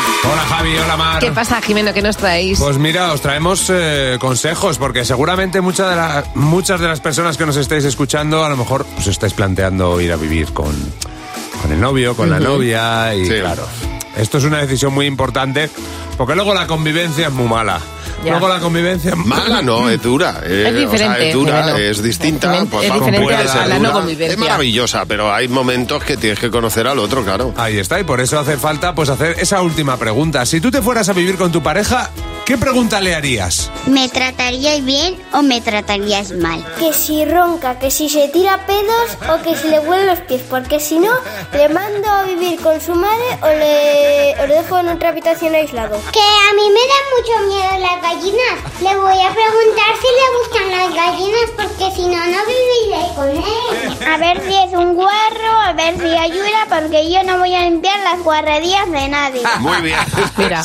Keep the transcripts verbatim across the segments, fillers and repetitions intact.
Hola Javi, hola Mar. ¿Qué pasa, Jimeno? ¿Qué nos traéis? Pues mira, os traemos eh, consejos, porque seguramente mucha de la, muchas de las personas que nos estáis escuchando a lo mejor os estáis planteando ir a vivir con, con el novio, con uh-huh. la novia y sí. claro, esto es una decisión muy importante porque luego la convivencia es muy mala. Ya. Luego la convivencia... Mala no, es dura. Eh, es diferente. O sea, es dura, bueno, es distinta. Es, pues, es diferente puede a, ser a la dura. no convivencia. Es maravillosa, pero hay momentos que tienes que conocer al otro, claro. Ahí está, y por eso hace falta pues hacer esa última pregunta. Si tú te fueras a vivir con tu pareja, ¿qué pregunta le harías? ¿Me tratarías bien o me tratarías mal? Que si ronca, que si se tira pedos o que si le huelen los pies, porque si no, le mando a vivir con su madre o le, o le dejo en otra habitación aislado. Que a mí me da mucho miedo las gallinas. Le voy a preguntar si le gustan las gallinas, porque si no, no viviré con él. A ver si es un guarro, a ver si ayuda, porque yo no voy a limpiar las guarrerías de nadie. Muy bien. Mira.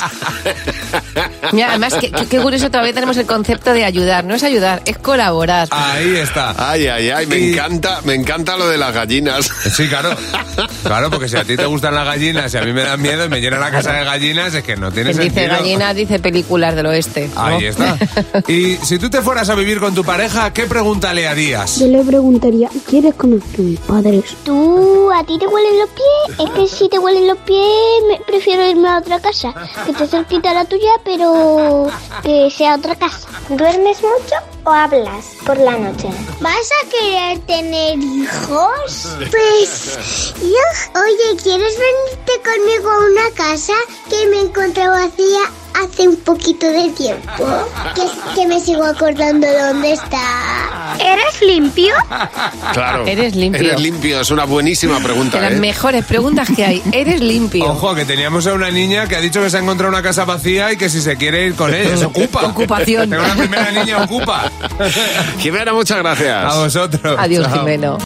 Mira, además, qué, qué curioso, todavía tenemos el concepto de ayudar. No es ayudar, es colaborar. Ahí está. Ay, ay, ay, me y... encanta, me encanta lo de las gallinas. Sí, claro. Claro, porque si a ti te gustan las gallinas y a mí me dan miedo y me llena la casa de gallinas, es que no tiene Dice sentido. Dice gallinas, dice películas del oeste, ¿no? Ahí está. Y si tú te fueras a vivir con tu pareja, ¿qué pregunta le harías? Yo le preguntaría, ¿quieres conocer a mis padres? ¿Tú, a ti te huelen los pies? Es que si te huelen los pies, me, prefiero irme a otra casa, que te cerquita a la tuya, pero que sea otra casa. ¿Duermes mucho o hablas por la noche? ¿Vas a querer tener hijos? Pues yo, oye, ¿quieres venirte conmigo a una casa que me encontré vacía hace un poquito de tiempo? Que, que me sigo acordando dónde está. ¿Eres limpio? Claro. Eres limpio. Eres limpio, es una buenísima pregunta. De las ¿eh? mejores preguntas que hay. ¿Eres limpio? Ojo, que teníamos a una niña que ha dicho que se ha encontrado una casa vacía y que si se quiere ir con ella, se ocupa. Ocupación. Tengo una primera niña ocupa. Jimeno, muchas gracias. A vosotros. Adiós, Chao. Jimeno.